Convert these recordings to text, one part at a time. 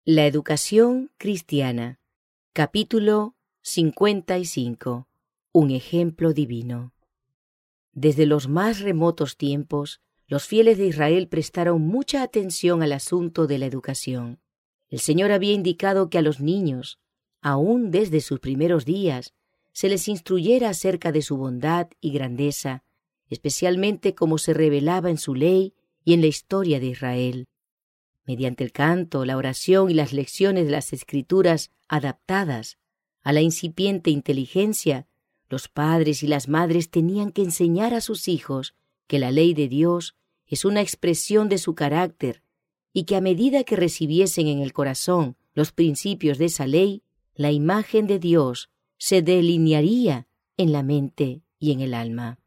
La educación cristiana. Capítulo 55. Un ejemplo divino. Desde los más remotos tiempos, los fieles de Israel prestaron mucha atención al asunto de la educación. El Señor había indicado que a los niños, aún desde sus primeros días, se les instruyera acerca de su bondad y grandeza, especialmente como se revelaba en su ley y en la historia de Israel. Mediante el canto, la oración y las lecciones de las Escrituras adaptadas a la incipiente inteligencia, los padres y las madres tenían que enseñar a sus hijos que la ley de Dios es una expresión de su carácter y que a medida que recibiesen en el corazón los principios de esa ley, la imagen de Dios se delinearía en la mente y en el alma.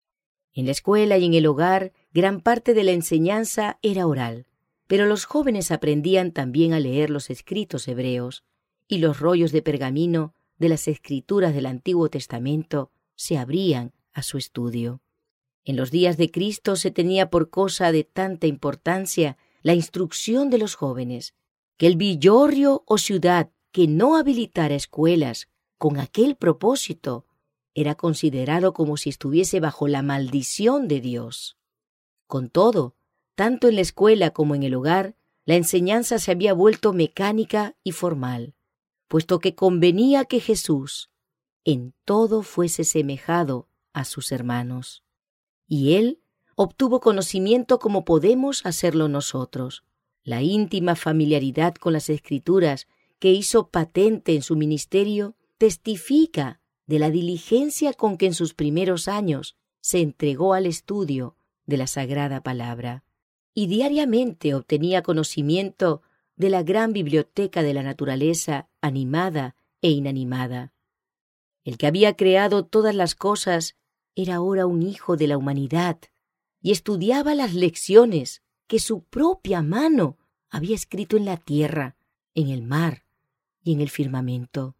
En la escuela y en el hogar, gran parte de la enseñanza era oral. Pero los jóvenes aprendían también a leer los escritos hebreos, y los rollos de pergamino de las escrituras del Antiguo Testamento se abrían a su estudio. En los días de Cristo se tenía por cosa de tanta importancia la instrucción de los jóvenes, que el villorrio o ciudad que no habilitara escuelas con aquel propósito era considerado como si estuviese bajo la maldición de Dios. Con todo, tanto en la escuela como en el hogar, la enseñanza se había vuelto mecánica y formal, puesto que convenía que Jesús en todo fuese semejado a sus hermanos. Y Él obtuvo conocimiento como podemos hacerlo nosotros. La íntima familiaridad con las Escrituras que hizo patente en su ministerio testifica de la diligencia con que en sus primeros años se entregó al estudio de la Sagrada Palabra. Y diariamente obtenía conocimiento de la gran biblioteca de la naturaleza animada e inanimada. El que había creado todas las cosas era ahora un hijo de la humanidad y estudiaba las lecciones que su propia mano había escrito en la tierra, en el mar y en el firmamento.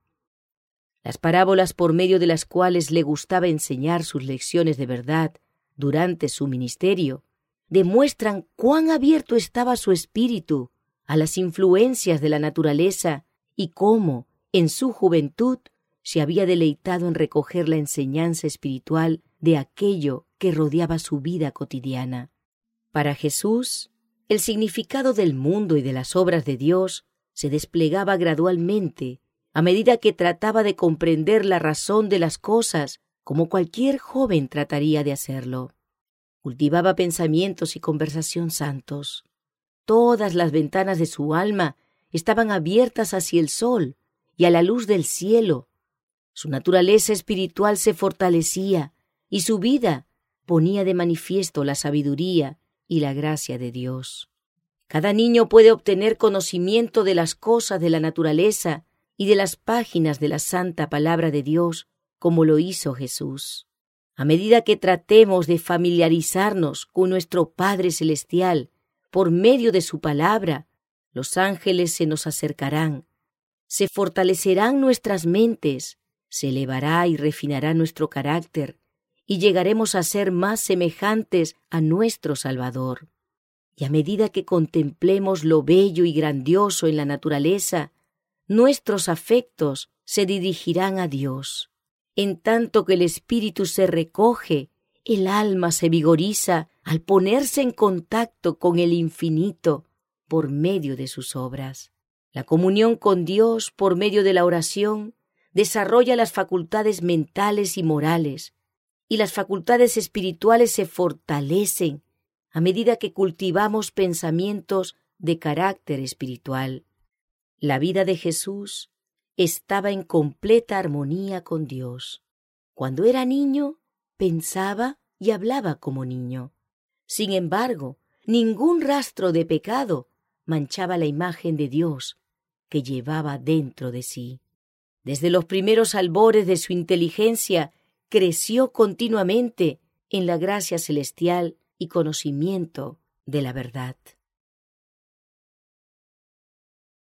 Las parábolas por medio de las cuales le gustaba enseñar sus lecciones de verdad durante su ministerio demuestran cuán abierto estaba su espíritu a las influencias de la naturaleza y cómo, en su juventud, se había deleitado en recoger la enseñanza espiritual de aquello que rodeaba su vida cotidiana. Para Jesús, el significado del mundo y de las obras de Dios se desplegaba gradualmente a medida que trataba de comprender la razón de las cosas como cualquier joven trataría de hacerlo. Cultivaba pensamientos y conversación santos. Todas las ventanas de su alma estaban abiertas hacia el sol y a la luz del cielo. Su naturaleza espiritual se fortalecía y su vida ponía de manifiesto la sabiduría y la gracia de Dios. Cada niño puede obtener conocimiento de las cosas de la naturaleza y de las páginas de la santa palabra de Dios, como lo hizo Jesús. A medida que tratemos de familiarizarnos con nuestro Padre Celestial por medio de su palabra, los ángeles se nos acercarán, se fortalecerán nuestras mentes, se elevará y refinará nuestro carácter y llegaremos a ser más semejantes a nuestro Salvador. Y a medida que contemplemos lo bello y grandioso en la naturaleza, nuestros afectos se dirigirán a Dios. En tanto que el espíritu se recoge, el alma se vigoriza al ponerse en contacto con el infinito por medio de sus obras. La comunión con Dios por medio de la oración desarrolla las facultades mentales y morales, y las facultades espirituales se fortalecen a medida que cultivamos pensamientos de carácter espiritual. La vida de Jesús estaba en completa armonía con Dios. Cuando era niño, pensaba y hablaba como niño. Sin embargo, ningún rastro de pecado manchaba la imagen de Dios que llevaba dentro de sí. Desde los primeros albores de su inteligencia, creció continuamente en la gracia celestial y conocimiento de la verdad.